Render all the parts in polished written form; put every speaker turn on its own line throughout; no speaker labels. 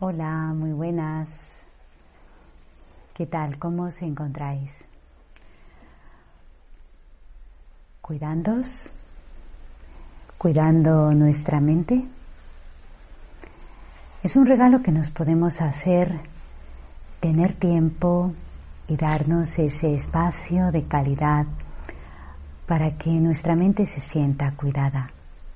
Hola, muy buenas. ¿Qué tal? ¿Cómo os encontráis? ¿Cuidándoos? ¿Cuidando nuestra mente? Es un regalo que nos podemos hacer, tener tiempo y darnos ese espacio de calidad para que nuestra mente se sienta cuidada.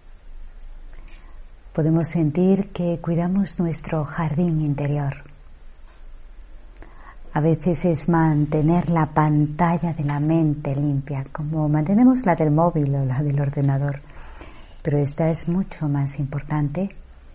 Podemos sentir que cuidamos nuestro jardín interior. A veces es mantener la pantalla de la mente limpia, como mantenemos la del móvil o la del ordenador, pero esta es mucho más importante.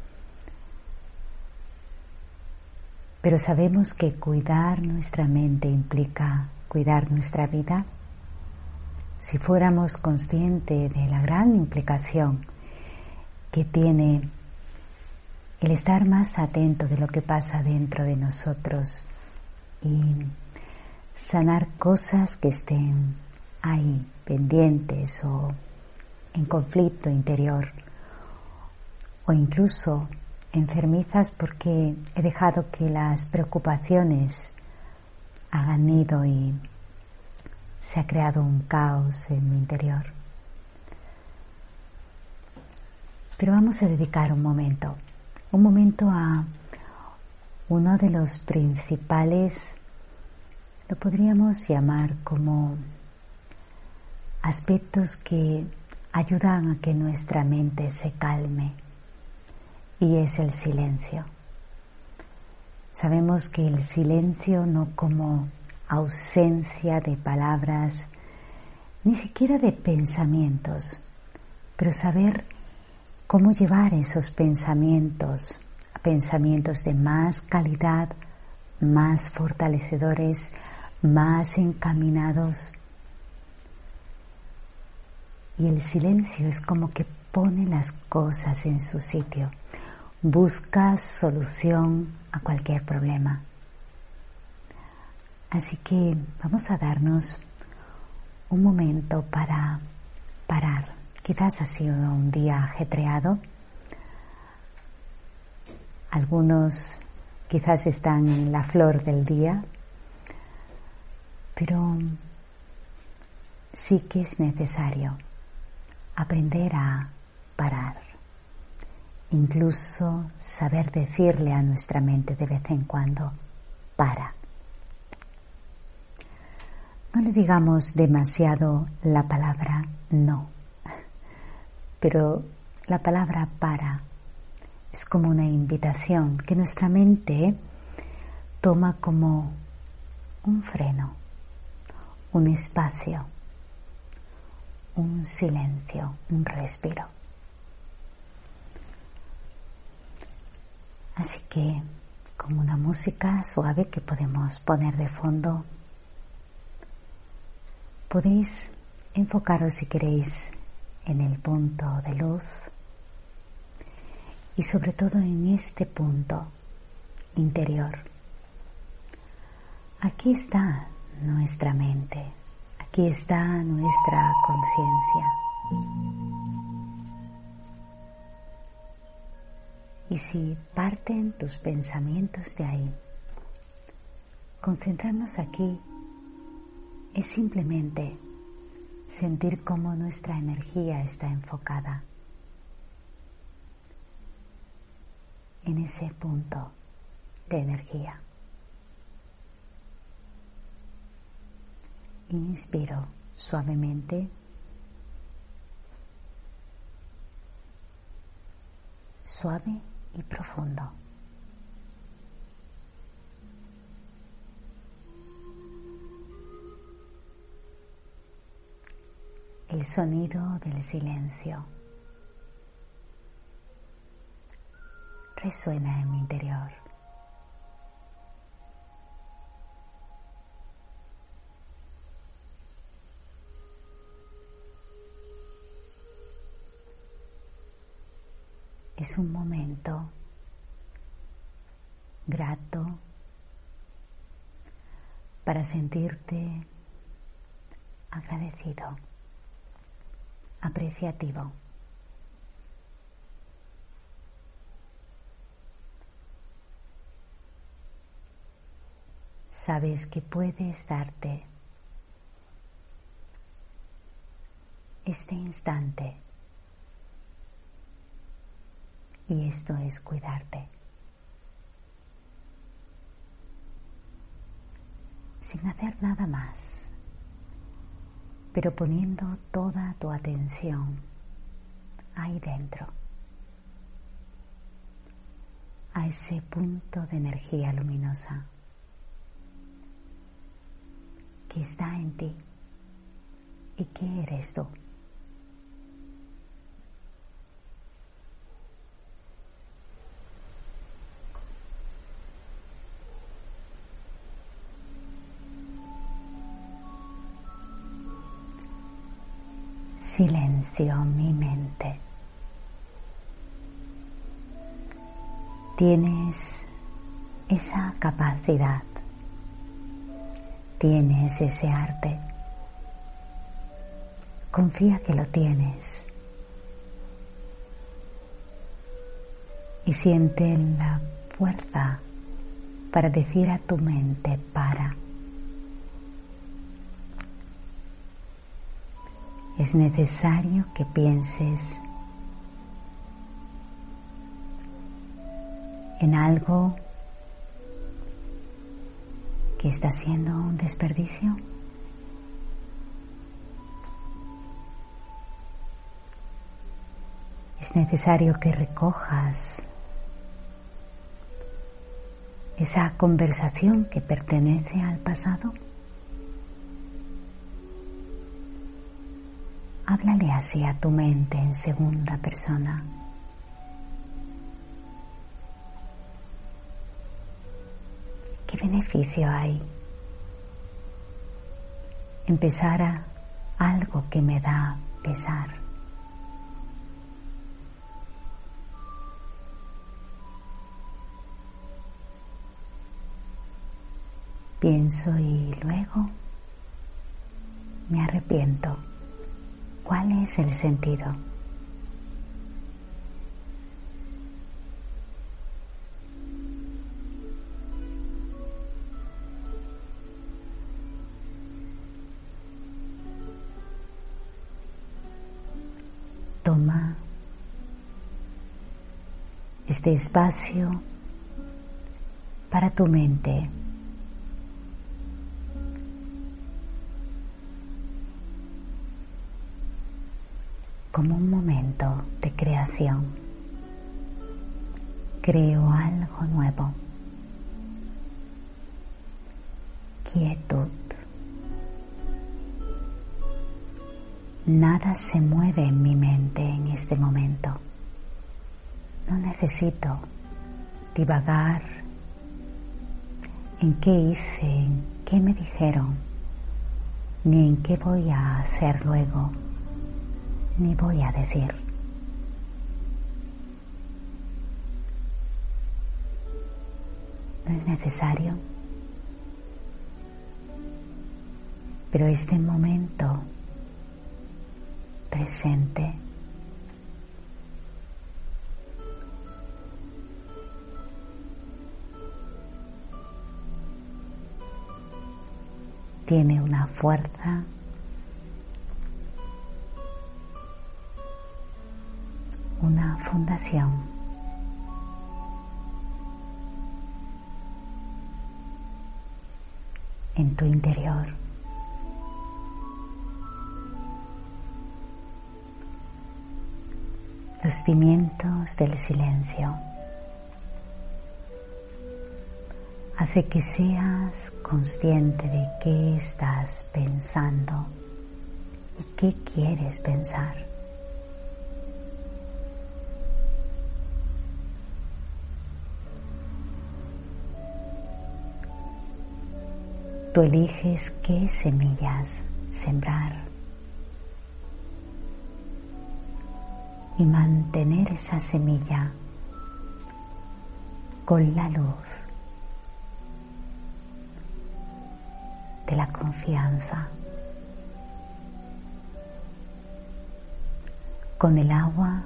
Pero sabemos que cuidar nuestra mente implica cuidar nuestra vida. Si fuéramos conscientes de la gran implicación que tiene el estar más atento de lo que pasa dentro de nosotros y sanar cosas que estén ahí pendientes o en conflicto interior o incluso enfermizas porque he dejado que las preocupaciones hagan nido y se ha creado un caos en mi interior. Pero vamos a dedicar un momento a uno de los principales, lo podríamos llamar como aspectos que ayudan a que nuestra mente se calme, y es el silencio. Sabemos que el silencio, no como ausencia de palabras, ni siquiera de pensamientos, pero saber cómo llevar esos pensamientos a pensamientos de más calidad, más fortalecedores, más encaminados. Y el silencio es como que pone las cosas en su sitio, busca solución a cualquier problema. Así que vamos a darnos un momento para parar. Quizás ha sido un día ajetreado. Algunos quizás están en la flor del día, pero sí que es necesario aprender a parar. Incluso saber decirle a nuestra mente de vez en cuando, para. No le digamos demasiado la palabra no. Pero la palabra para es como una invitación que nuestra mente toma como un freno, un espacio, un silencio, un respiro. Así que, con una música suave que podemos poner de fondo, podéis enfocaros si queréis en el punto de luz y sobre todo en este punto interior. Aquí está nuestra mente, aquí está nuestra conciencia. Y si parten tus pensamientos de ahí, concentrarnos aquí es simplemente sentir cómo nuestra energía está enfocada en ese punto de energía. Inspiro suavemente, suave y profundo. El sonido del silencio resuena en mi interior. Es un momento grato para sentirte agradecido, apreciativo. sabes que puedes darte este instante, y esto es cuidarte, sin hacer nada más, pero poniendo toda tu atención ahí dentro, a ese punto de energía luminosa que está en ti y que eres tú. Silencio mi mente. Tienes esa capacidad, tienes ese arte. Confía que lo tienes y siente la fuerza para decir a tu mente para. Es necesario que pienses en algo que está siendo un desperdicio. Es necesario que recojas esa conversación que pertenece al pasado. Háblale así a tu mente en segunda persona. ¿Qué beneficio hay? Empezar a algo que me da pesar. Pienso y luego me arrepiento. ¿Cuál es el sentido? Toma este espacio para tu mente. Como un momento de creación. Creo algo nuevo. Quietud. Nada se mueve en mi mente en este momento. No necesito divagar en qué hice, en qué me dijeron, ni en qué voy a hacer luego, ni voy a decir. No es necesario, pero este momento presente tiene una fuerza una fundación. En tu interior. Los cimientos del silencio. Hace que seas consciente de qué estás pensando y qué quieres pensar. Tú eliges qué semillas sembrar y mantener esa semilla con la luz de la confianza, con el agua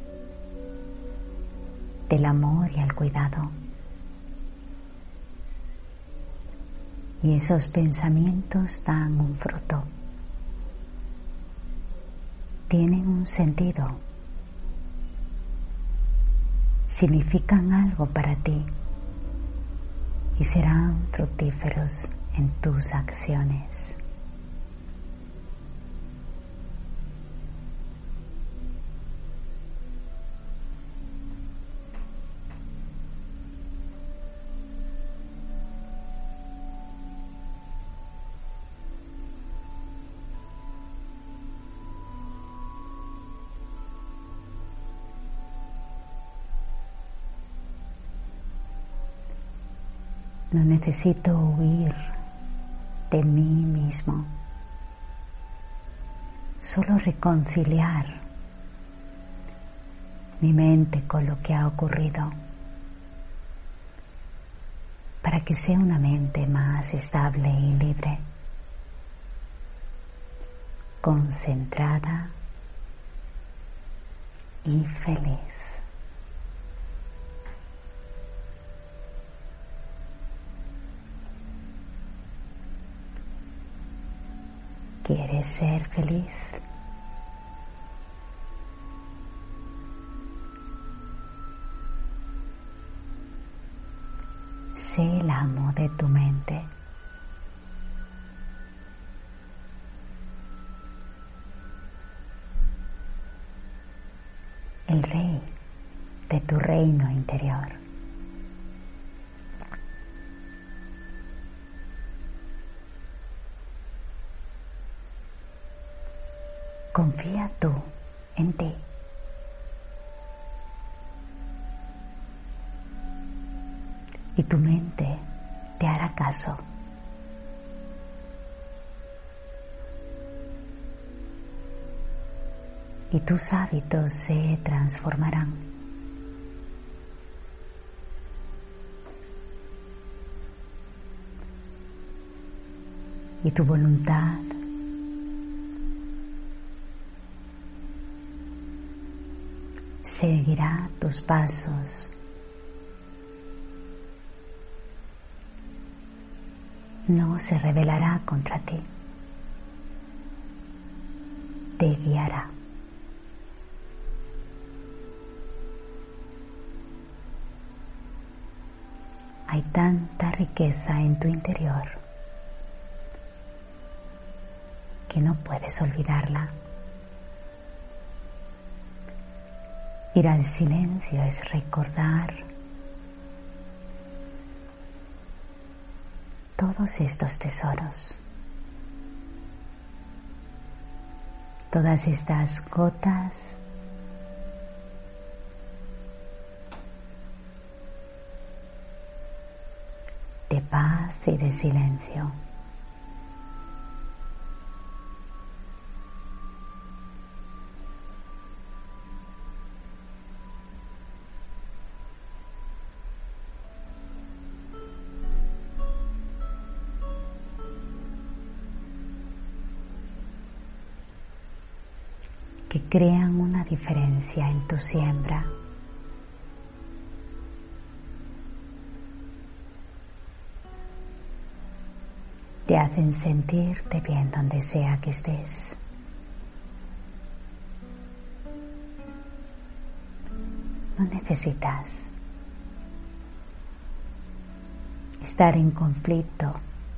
del amor y el cuidado. y esos pensamientos dan un fruto. Tienen un sentido. Significan algo para ti y serán fructíferos en tus acciones. No necesito huir de mí mismo, solo reconciliar mi mente con lo que ha ocurrido para que sea una mente más estable y libre, concentrada y feliz. ¿Quieres ser feliz? Sé el amo de tu mente. El rey de tu reino interior. Confía tú en ti. Y tu mente te hará caso. Y tus hábitos se transformarán. Y tu voluntad seguirá tus pasos. No se rebelará contra ti. Te guiará. Hay tanta riqueza en tu interior que no puedes olvidarla. Ir al silencio es recordar todos estos tesoros, todas estas gotas de paz y de silencio. Que crean una diferencia en tu siembra. Te hacen sentirte bien donde sea que estés. No necesitas estar en conflicto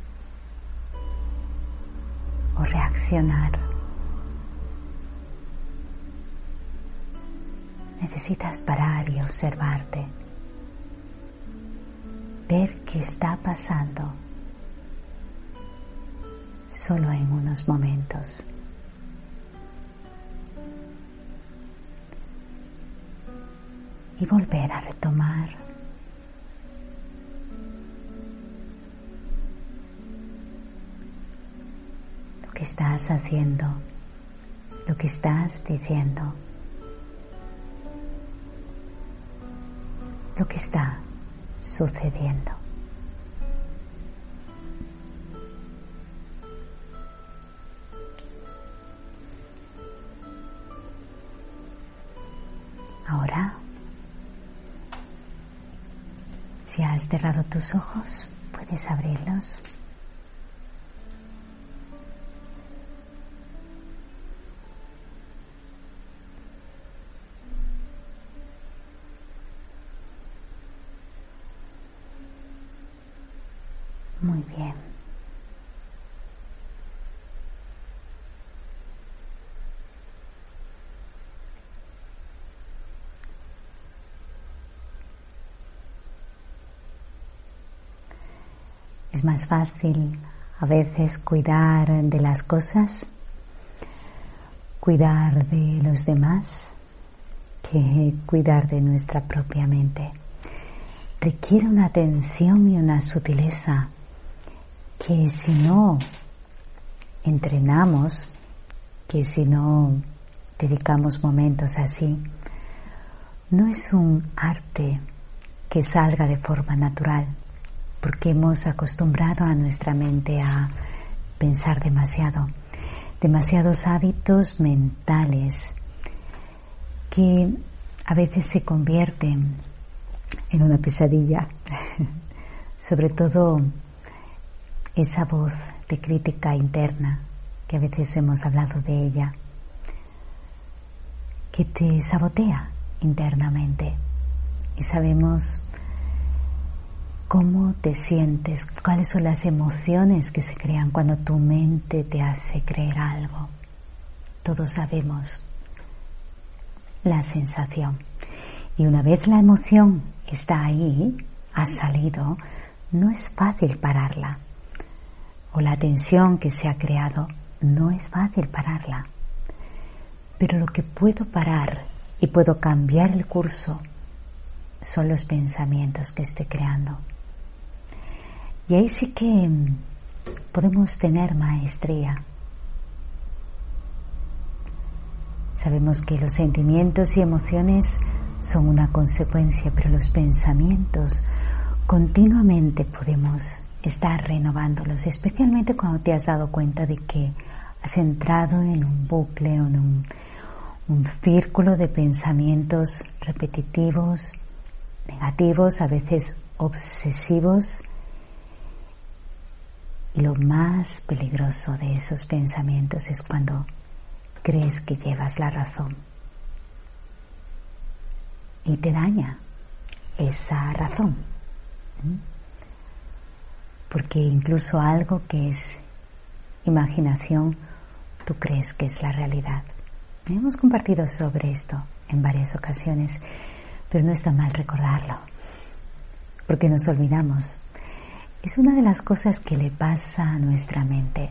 o reaccionar. Necesitas parar y observarte, ver qué está pasando solo en unos momentos. Y volver a retomar lo que estás haciendo, lo que estás diciendo, lo que está sucediendo. Ahora, si has cerrado tus ojos, puedes abrirlos Muy bien. Es más fácil a veces cuidar de las cosas, cuidar de los demás, que cuidar de nuestra propia mente. Requiere una atención y una sutileza que si no entrenamos, que si no dedicamos momentos así, no es un arte que salga de forma natural, porque hemos acostumbrado a nuestra mente a pensar demasiados hábitos mentales que a veces se convierten en una pesadilla, sobre todo esa voz de crítica interna, que a veces hemos hablado de ella, que te sabotea internamente, y sabemos cómo te sientes, cuáles son las emociones que se crean cuando tu mente te hace creer algo. Todos sabemos la sensación. Y una vez la emoción está ahí, ha salido, no es fácil pararla. O la tensión que se ha creado, no es fácil pararla. Pero lo que puedo parar y puedo cambiar el curso son los pensamientos que estoy creando. Y ahí sí que podemos tener maestría. Sabemos que los sentimientos y emociones son una consecuencia, pero los pensamientos continuamente podemos estar renovándolos, especialmente cuando te has dado cuenta de que has entrado en un bucle o en un círculo de pensamientos repetitivos, negativos, a veces obsesivos. Y lo más peligroso de esos pensamientos es cuando crees que llevas la razón y te daña esa razón, porque incluso algo que es imaginación, tú crees que es la realidad. Hemos compartido sobre esto en varias ocasiones, pero no está mal recordarlo, porque nos olvidamos. Es una de las cosas que le pasa a nuestra mente.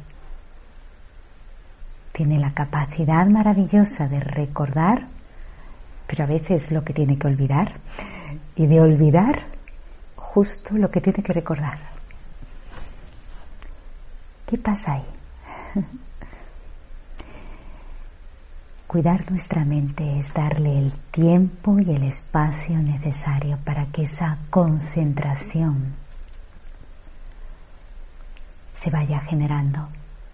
Tiene la capacidad maravillosa de recordar, pero a veces lo que tiene que olvidar, y de olvidar justo lo que tiene que recordar. ¿Qué pasa ahí? Cuidar nuestra mente es darle el tiempo y el espacio necesario para que esa concentración se vaya generando.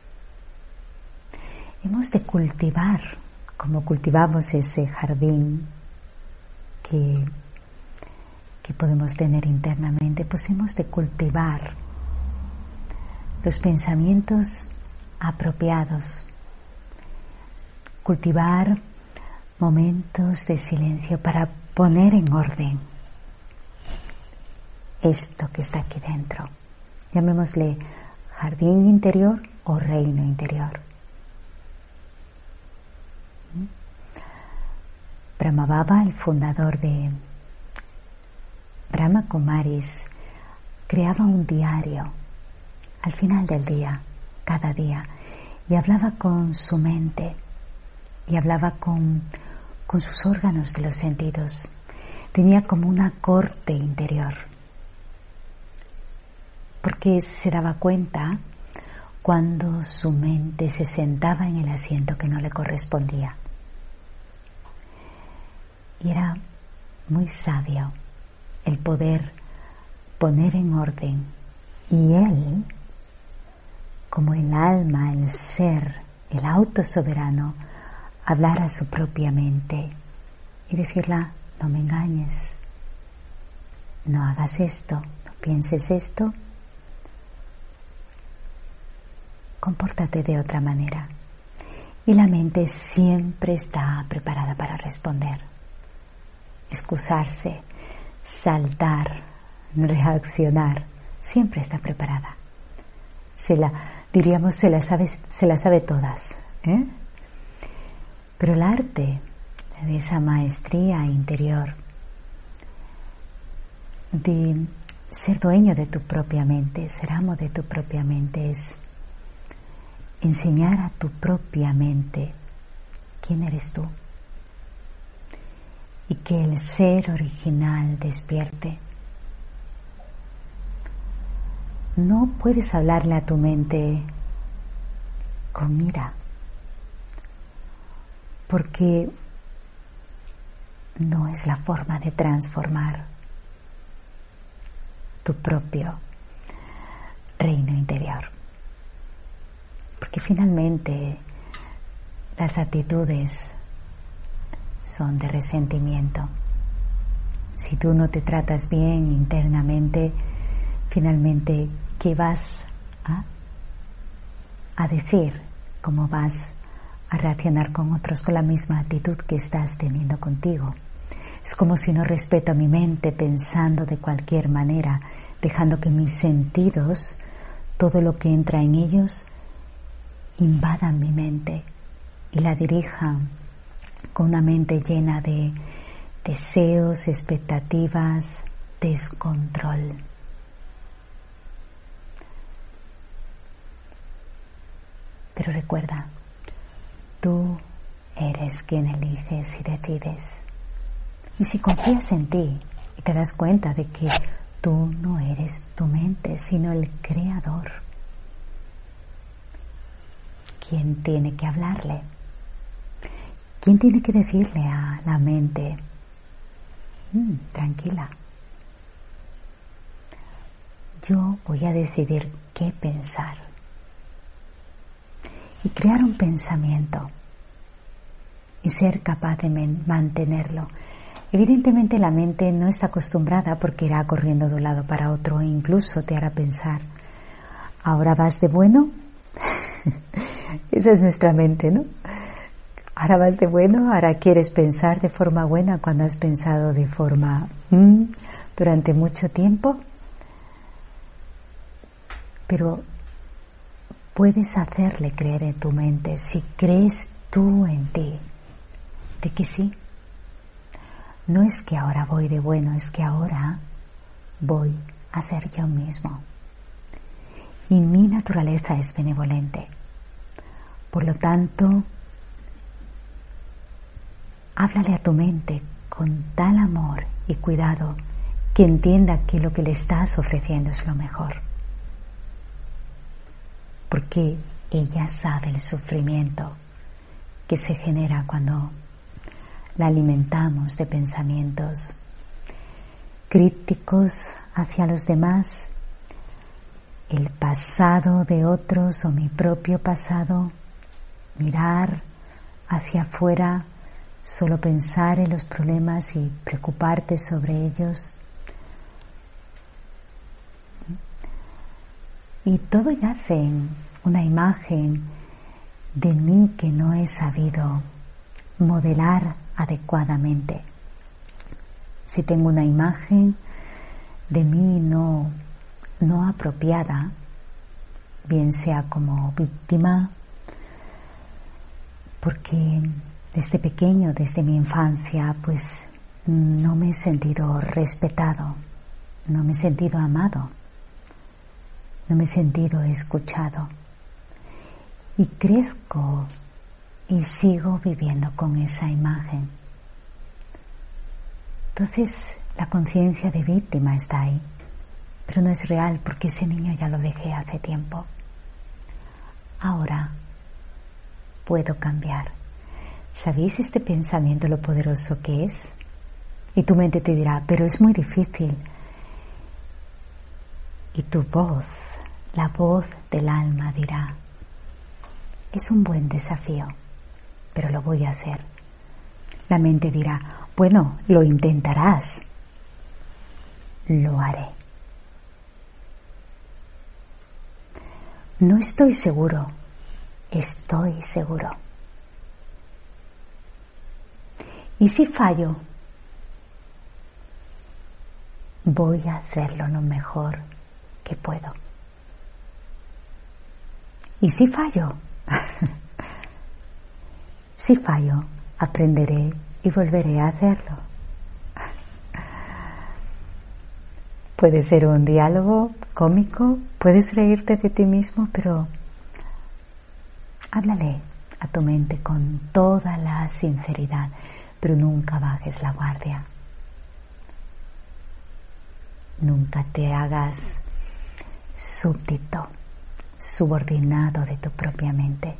Hemos de cultivar, como cultivamos ese jardín que podemos tener internamente, pues hemos de cultivar los pensamientos apropiados, cultivar momentos de silencio para poner en orden esto que está aquí dentro. Llamémosle jardín interior o reino interior. Brahmababa, el fundador de Brahma Kumaris, creaba un diario al final del día, cada día, y hablaba con su mente y hablaba con sus órganos de los sentidos. Tenía como una corte interior, porque se daba cuenta cuando su mente se sentaba en el asiento que no le correspondía. Y era muy sabio el poder poner en orden, y él, como el alma, el ser, el autosoberano, hablar a su propia mente y decirla: no me engañes, no hagas esto, no pienses esto, compórtate de otra manera. Y la mente siempre está preparada para responder, excusarse, saltar, reaccionar, siempre está preparada. diríamos, se la sabe todas, ¿eh? Pero el arte de esa maestría interior, de ser dueño de tu propia mente, ser amo de tu propia mente, es enseñar a tu propia mente quién eres tú y que el ser original despierte. No puedes hablarle a tu mente con ira, porque no es la forma de transformar tu propio reino interior. Porque finalmente las actitudes son de resentimiento. Si tú no te tratas bien internamente, finalmente, ¿qué vas a decir? ¿Cómo vas a reaccionar con otros con la misma actitud que estás teniendo contigo? Es como si no respeto a mi mente pensando de cualquier manera, dejando que mis sentidos, todo lo que entra en ellos, invadan mi mente y la dirijan con una mente llena de deseos, expectativas, descontrol. Pero recuerda, tú eres quien eliges y decides. Y si confías en ti y te das cuenta de que tú no eres tu mente, sino el creador, ¿quién tiene que hablarle? ¿Quién tiene que decirle a la mente, tranquila, yo voy a decidir qué pensar? Y crear un pensamiento y ser capaz de mantenerlo. Evidentemente la mente no está acostumbrada porque irá corriendo de un lado para otro e incluso te hará pensar, ¿ahora vas de bueno? Esa es nuestra mente, ¿no? Ahora vas de bueno, ahora quieres pensar de forma buena cuando has pensado de forma durante mucho tiempo. Pero puedes hacerle creer en tu mente, si crees tú en ti, de que sí. No es que ahora voy de bueno, es que ahora voy a ser yo mismo. Y mi naturaleza es benevolente. Por lo tanto, háblale a tu mente con tal amor y cuidado que entienda que lo que le estás ofreciendo es lo mejor. Porque ella sabe el sufrimiento que se genera cuando la alimentamos de pensamientos críticos hacia los demás, el pasado de otros o mi propio pasado, mirar hacia afuera, solo pensar en los problemas y preocuparte sobre ellos. Y todo yace en una imagen de mí que no he sabido modelar adecuadamente. Si tengo una imagen de mí no apropiada, bien sea como víctima, porque desde pequeño, desde mi infancia, pues no me he sentido respetado, no me he sentido amado, no me he sentido escuchado. Y crezco y sigo viviendo con esa imagen. Entonces la conciencia de víctima está ahí, pero no es real porque ese niño ya lo dejé hace tiempo. Ahora puedo cambiar. ¿Sabéis este pensamiento lo poderoso que es? Y tu mente te dirá, pero es muy difícil. Y tu voz, la voz del alma dirá, es un buen desafío, pero lo voy a hacer. La mente dirá, bueno, lo intentarás. Lo haré. No estoy seguro, estoy seguro. Y si fallo, voy a hacerlo lo mejor que puedo. Y si fallo, si fallo, aprenderé y volveré a hacerlo. Puede ser un diálogo cómico, puedes reírte de ti mismo, pero háblale a tu mente con toda la sinceridad, pero nunca bajes la guardia. Nunca te hagas súbdito, subordinado de tu propia mente,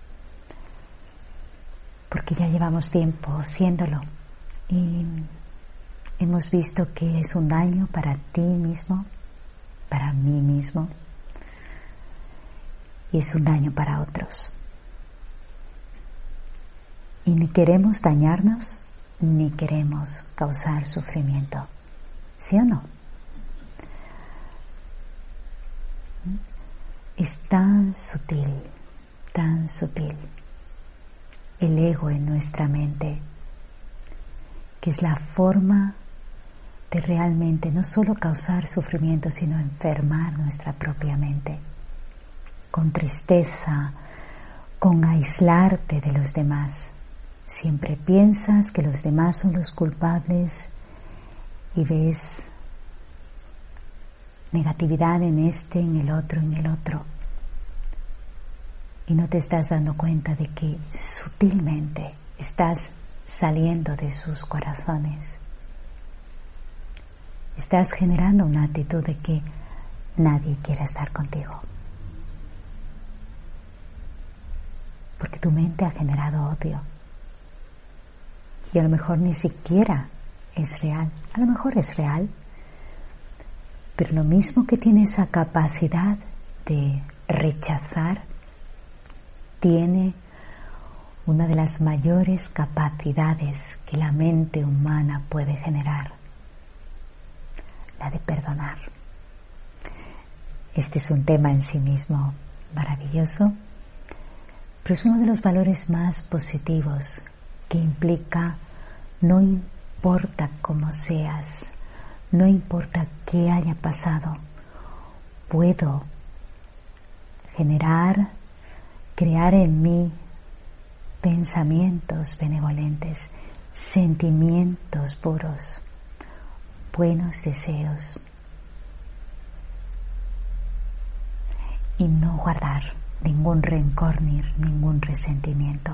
porque ya llevamos tiempo siéndolo y hemos visto que es un daño para ti mismo, para mí mismo, y es un daño para otros. Y ni queremos dañarnos, ni queremos causar sufrimiento. ¿Sí o no? Es tan sutil el ego en nuestra mente, que es la forma de realmente no solo causar sufrimiento, sino enfermar nuestra propia mente, con tristeza, con aislarte de los demás. Siempre piensas que los demás son los culpables y ves negatividad en este, en el otro, y no te estás dando cuenta de que sutilmente estás saliendo de sus corazones. Estás generando una actitud de que nadie quiere estar contigo, porque tu mente ha generado odio y a lo mejor ni siquiera es real. A lo mejor es real, pero lo mismo que tiene esa capacidad de rechazar, tiene una de las mayores capacidades que la mente humana puede generar, la de perdonar. Este es un tema en sí mismo maravilloso, pero es uno de los valores más positivos, que implica no importa cómo seas, no importa qué haya pasado, puedo crear en mí pensamientos benevolentes, sentimientos puros, buenos deseos, y no guardar ningún rencor ni ningún resentimiento.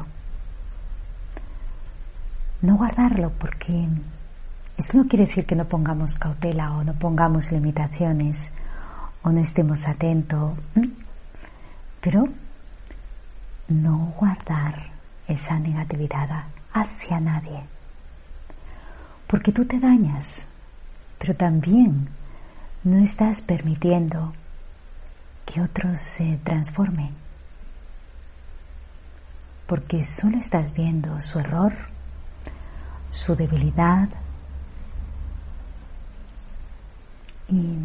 No guardarlo, porque esto no quiere decir que no pongamos cautela o no pongamos limitaciones o no estemos atentos, pero no guardar esa negatividad hacia nadie, porque tú te dañas, pero también no estás permitiendo que otros se transformen, porque solo estás viendo su error, su debilidad, y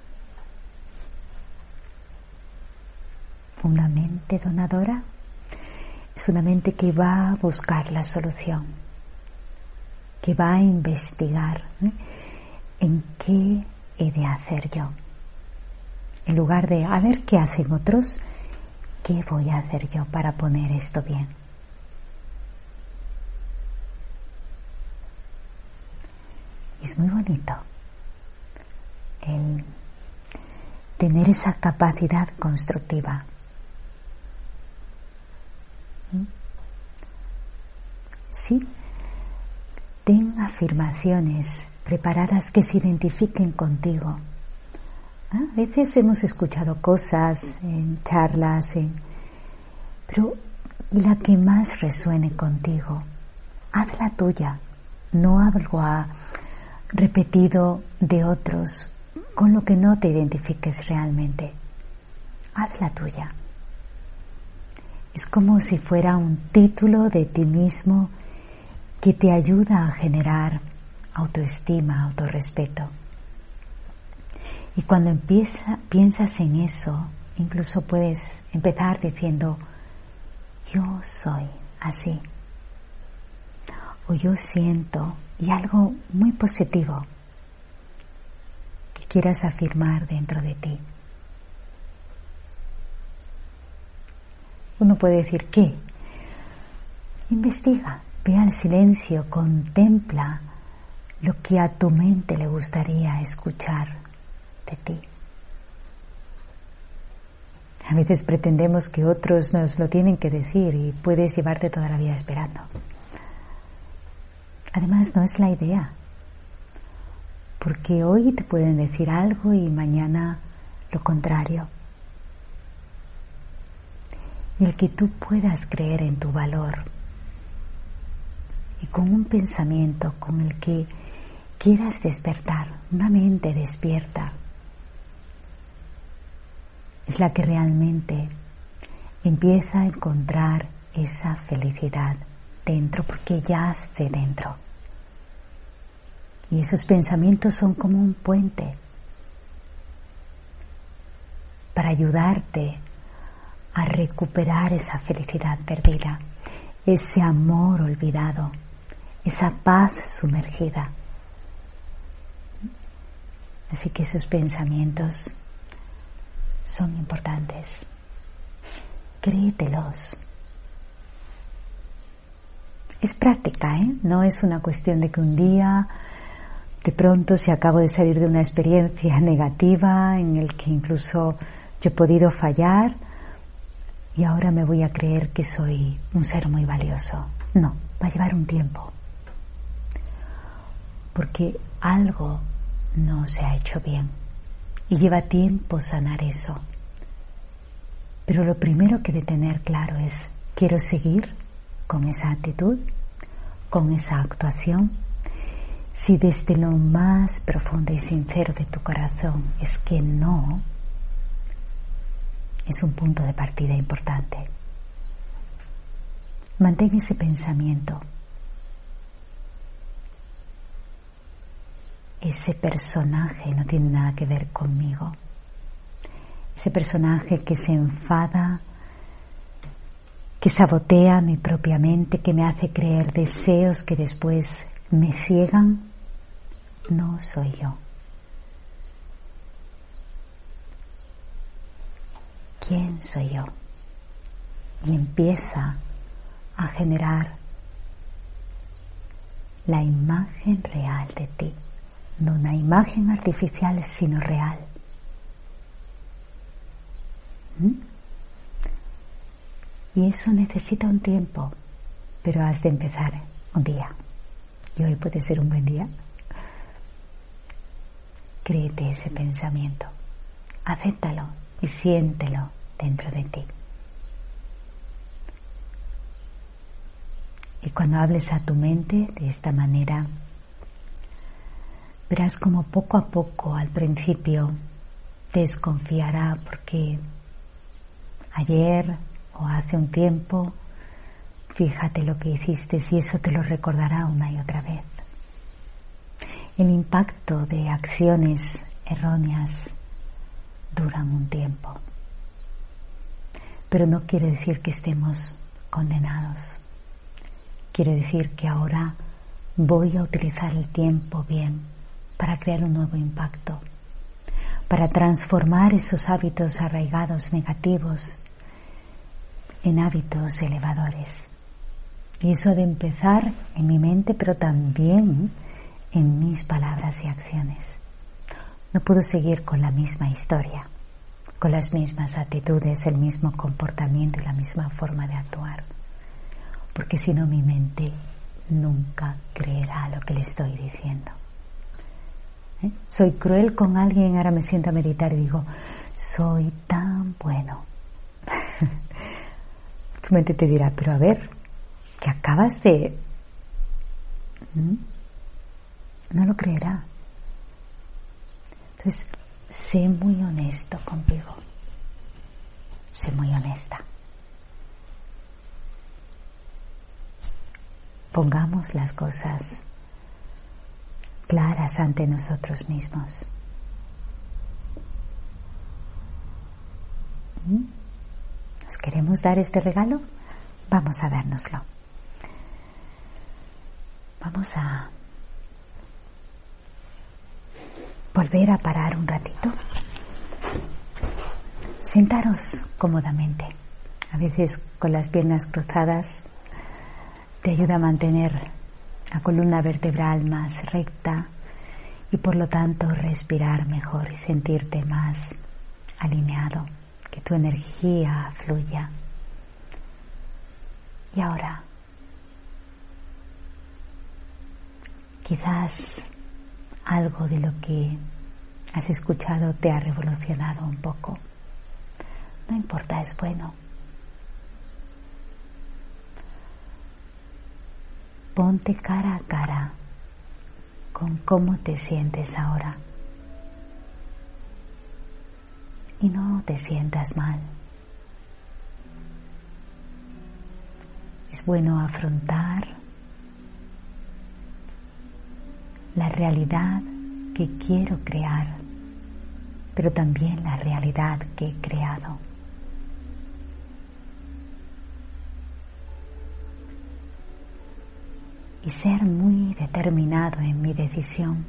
una mente donadora es una mente que va a buscar la solución, que va a investigar en qué he de hacer yo. En lugar de a ver qué hacen otros, ¿qué voy a hacer yo para poner esto bien? Es muy bonito el tener esa capacidad constructiva. Sí, ten afirmaciones preparadas que se identifiquen contigo. A veces hemos escuchado cosas en charlas, pero la que más resuene contigo, hazla tuya, no algo repetido de otros con lo que no te identifiques realmente. Hazla tuya. Es como si fuera un título de ti mismo que te ayuda a generar autoestima, autorrespeto. Y cuando piensas en eso, incluso puedes empezar diciendo: yo soy así, o yo siento, y algo muy positivo que quieras afirmar dentro de ti. Uno puede decir, ¿qué? Investiga, ve al silencio, contempla lo que a tu mente le gustaría escuchar de ti. A veces pretendemos que otros nos lo tienen que decir y puedes llevarte toda la vida esperando. Además, no es la idea, porque hoy te pueden decir algo y mañana lo contrario. Y el que tú puedas creer en tu valor y con un pensamiento con el que quieras despertar, una mente despierta, es la que realmente empieza a encontrar esa felicidad dentro, porque yace dentro. Y esos pensamientos son como un puente para ayudarte a recuperar esa felicidad perdida, ese amor olvidado, esa paz sumergida. Así que esos pensamientos son importantes. Créetelos. Es práctica, no es una cuestión de que un día de pronto, si acabo de salir de una experiencia negativa en el que incluso yo he podido fallar y ahora me voy a creer que soy un ser muy valioso. No, va a llevar un tiempo, porque algo no se ha hecho bien y lleva tiempo sanar eso. Pero lo primero que he de tener claro es, ¿quiero seguir con esa actitud, con esa actuación? Si desde lo más profundo y sincero de tu corazón es que no, es un punto de partida importante. Mantén ese pensamiento. Ese personaje no tiene nada que ver conmigo. Ese personaje que se enfada, que sabotea mi propia mente, que me hace creer deseos que después me ciegan, no soy yo. ¿Quién soy yo? Y empieza a generar la imagen real de ti. No una imagen artificial, sino real. Y eso necesita un tiempo, pero has de empezar un día. Y hoy puede ser un buen día. Créete ese pensamiento, acéptalo y siéntelo dentro de ti. Y cuando hables a tu mente de esta manera, verás como poco a poco al principio desconfiará, porque ayer o hace un tiempo fíjate lo que hiciste y eso te lo recordará una y otra vez. El impacto de acciones erróneas duran un tiempo, pero no quiere decir que estemos condenados. Quiere decir que ahora voy a utilizar el tiempo bien para crear un nuevo impacto, para transformar esos hábitos arraigados negativos en hábitos elevadores. Y eso ha de empezar en mi mente, pero también en mis palabras y acciones. No puedo seguir con la misma historia, con las mismas actitudes, el mismo comportamiento y la misma forma de actuar, porque si no mi mente nunca creerá lo que le estoy diciendo. Soy cruel con alguien, ahora me siento a meditar y digo, soy tan bueno. Tu mente te dirá, pero a ver, que acabas de... No lo creerá. Entonces, sé muy honesto contigo. Sé muy honesta. Pongamos las cosas claras ante nosotros mismos. ¿Nos queremos dar este regalo? Vamos a dárnoslo. Vamos a volver a parar un ratito. Sentaros cómodamente. A veces con las piernas cruzadas te ayuda a mantener la columna vertebral más recta y por lo tanto respirar mejor y sentirte más alineado, que tu energía fluya. Y ahora, quizás algo de lo que has escuchado te ha revolucionado un poco. No importa, es bueno. Ponte cara a cara con cómo te sientes ahora. Y no te sientas mal. Es bueno afrontar la realidad que quiero crear, pero también la realidad que he creado. Y ser muy determinado en mi decisión.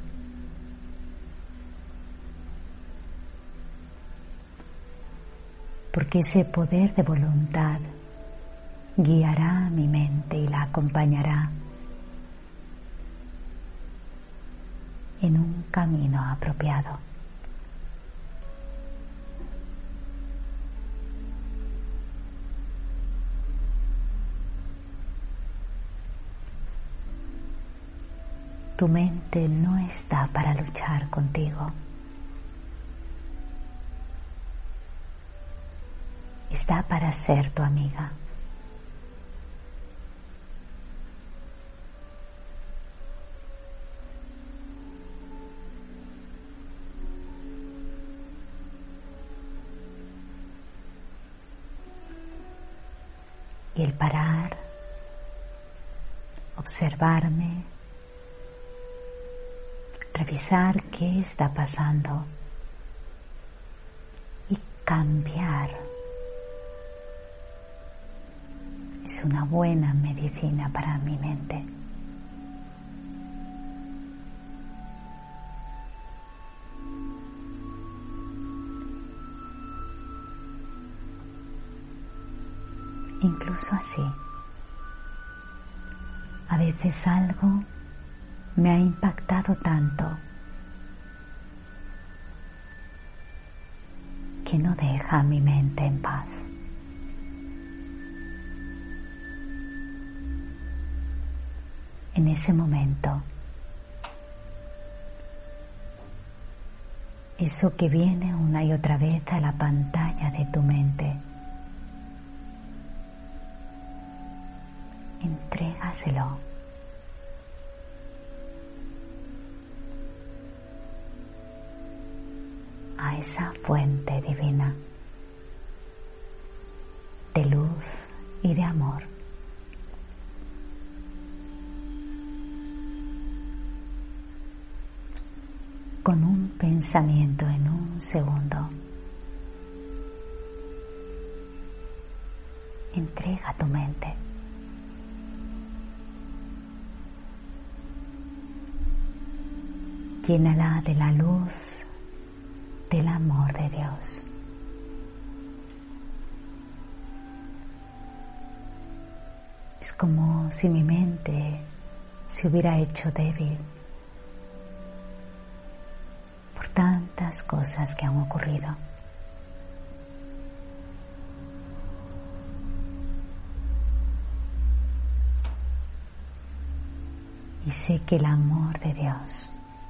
Porque ese poder de voluntad guiará mi mente y la acompañará en un camino apropiado. Tu mente no está para luchar contigo. Está para ser tu amiga. Y el parar, observarme, revisar qué está pasando y cambiar es una buena medicina para mi mente. Incluso así, a veces algo me ha impactado tanto que no deja a mi mente en paz. En ese momento, eso que viene una y otra vez a la pantalla de tu mente, entrégaselo. A esa fuente divina de luz y de amor. Con un pensamiento en un segundo, entrega tu mente. Llénala de la luz del amor de Dios. Es como si mi mente se hubiera hecho débil por tantas cosas que han ocurrido. Y sé que el amor de Dios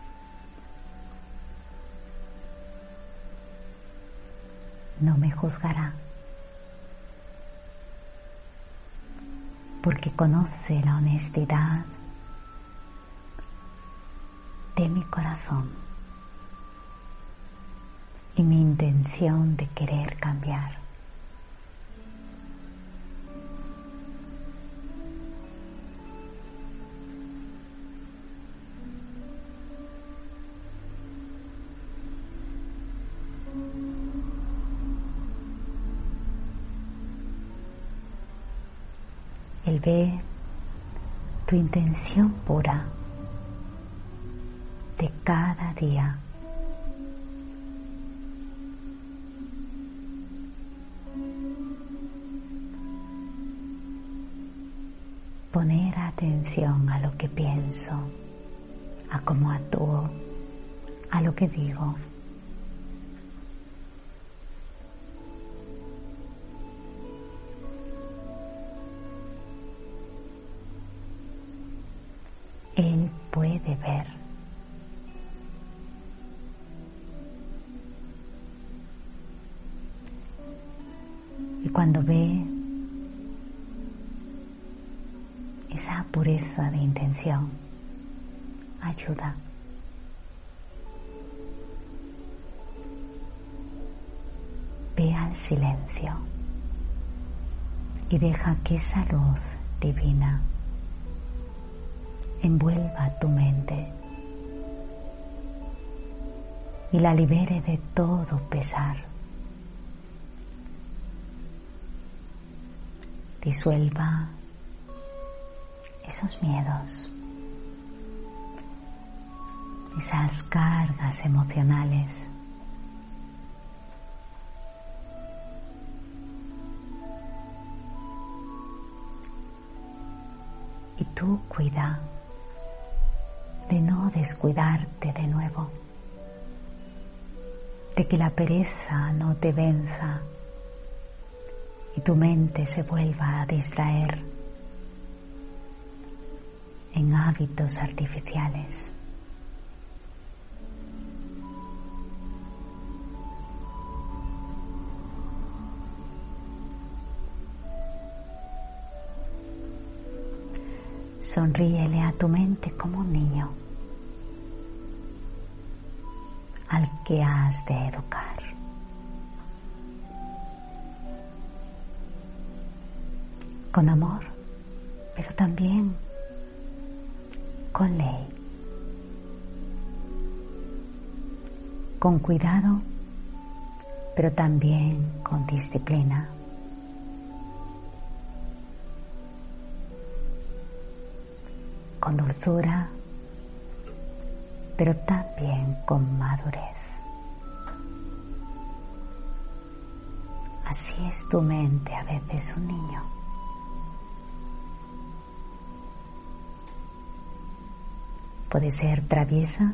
no me juzgará, porque conoce la honestidad de mi corazón y mi intención de querer cambiar. Él ve tu intención pura de cada día. poner atención a lo que pienso, a cómo actúo, a lo que digo. Él puede ver. Y cuando ve esa pureza de intención, ayuda. Ve al silencio y deja que esa luz divina envuelva tu mente y la libere de todo pesar. Disuelva esos miedos, esas cargas emocionales. Y tú cuida de no descuidarte de nuevo, de que la pereza no te venza y tu mente se vuelva a distraer en hábitos artificiales. Sonríele a tu mente como un niño al que has de educar. Con amor, pero también con ley. Con cuidado, pero también con disciplina. Con dulzura, pero también con madurez. Así es tu mente a veces, un niño. Puede ser traviesa,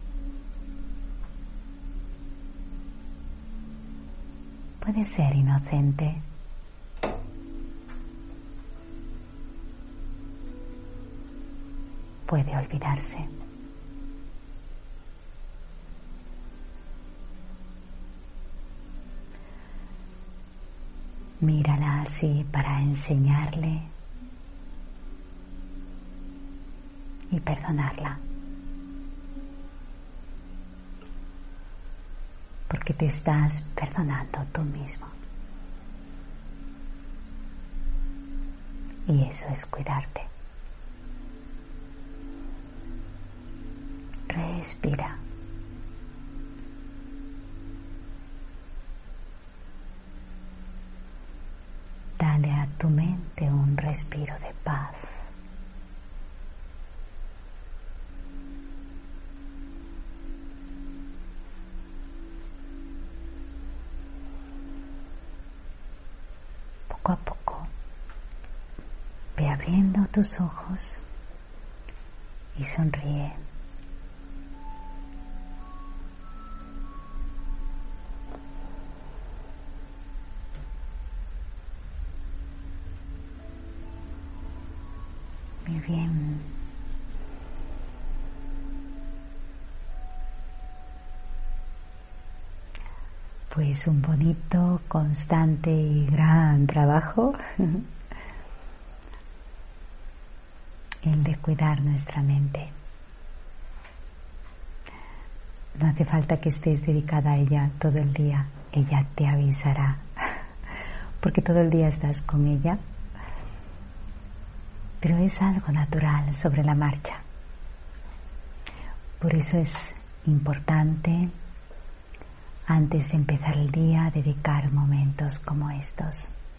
puede ser inocente, puede olvidarse. Mírala así para enseñarle y perdonarla, porque te estás perdonando tú mismo. Y eso es cuidarte. Respira. Dale a tu mente un respiro de paz. Poco a poco, ve abriendo tus ojos y sonríe. Muy bien. Pues un bonito, constante y gran trabajo el de cuidar nuestra mente. No hace falta que estés dedicada a ella todo el día, ella te avisará, porque todo el día estás con ella. Pero es algo natural, sobre la marcha. Por eso es importante, antes de empezar el día, dedicar momentos como estos.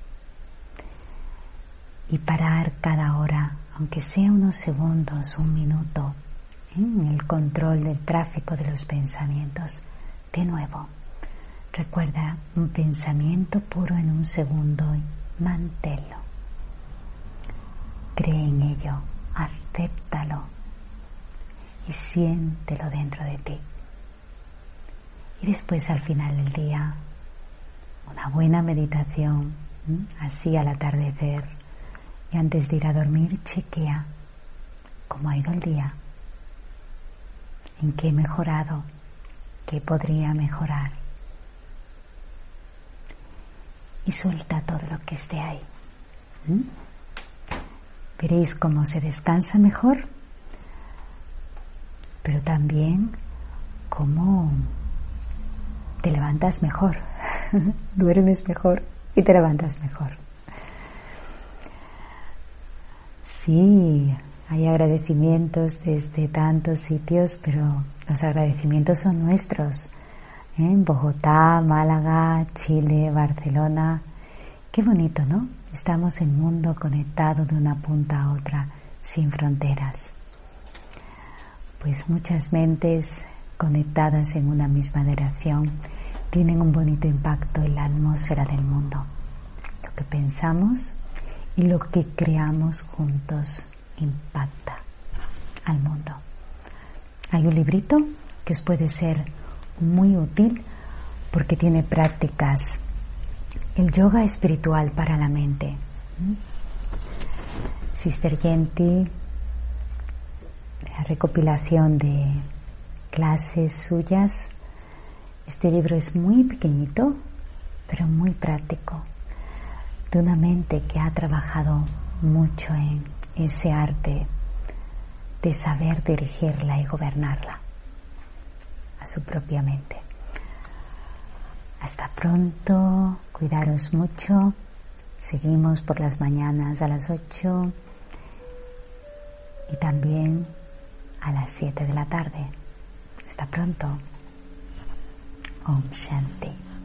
Y parar cada hora, aunque sea unos segundos, un minuto, en el control del tráfico de los pensamientos. De nuevo, recuerda, un pensamiento puro en un segundo, manténlo. cree en ello, acéptalo y siéntelo dentro de ti. Y después, al final del día, una buena meditación, así al atardecer, y antes de ir a dormir, chequea cómo ha ido el día, en qué he mejorado, qué podría mejorar, y suelta todo lo que esté ahí. Veréis cómo se descansa mejor, pero también cómo te levantas mejor, duermes mejor y te levantas mejor. Sí, hay agradecimientos desde tantos sitios, pero los agradecimientos son nuestros. En Bogotá, Málaga, Chile, Barcelona. Qué bonito, ¿no? Estamos en un mundo conectado de una punta a otra, sin fronteras. Pues muchas mentes conectadas en una misma dirección tienen un bonito impacto en la atmósfera del mundo. Lo que pensamos y lo que creamos juntos impacta al mundo. Hay un librito que os puede ser muy útil porque tiene prácticas. El yoga espiritual para la mente. Sister Yenti, la recopilación de clases suyas. Este libro es muy pequeñito, pero muy práctico, de una mente que ha trabajado mucho en ese arte de saber dirigirla y gobernarla a su propia mente. Hasta pronto, cuidaros mucho. Seguimos por las mañanas a las 8 y también a las 7 de la tarde. Hasta pronto. Om Shanti.